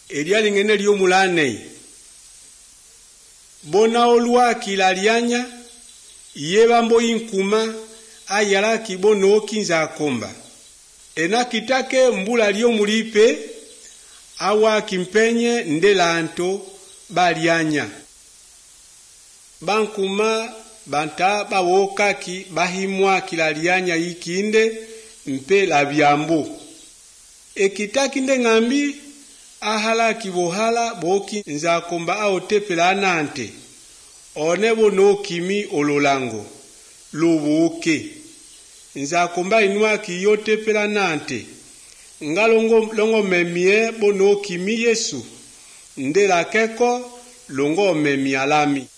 Eliali ngene liyo mulane. Bona olwa kilalianya, yebambo inkuma, ayala kibono kinza komba. Ena kitake mbula liyo mulipe, awa kimpenye ndelanto balianya. Bankuma banta bawokaki bahimwa kilalianya ikinde mpe labyambo. Ekitaki nde ngambi ahala kibohala boki nzakomba aotepela nante. Onebo no kimi ololango. Lubuke. Nzakomba inua kiyotepela nante. Longo memie bono kimi Yesu. Ndela keko longo memie alami.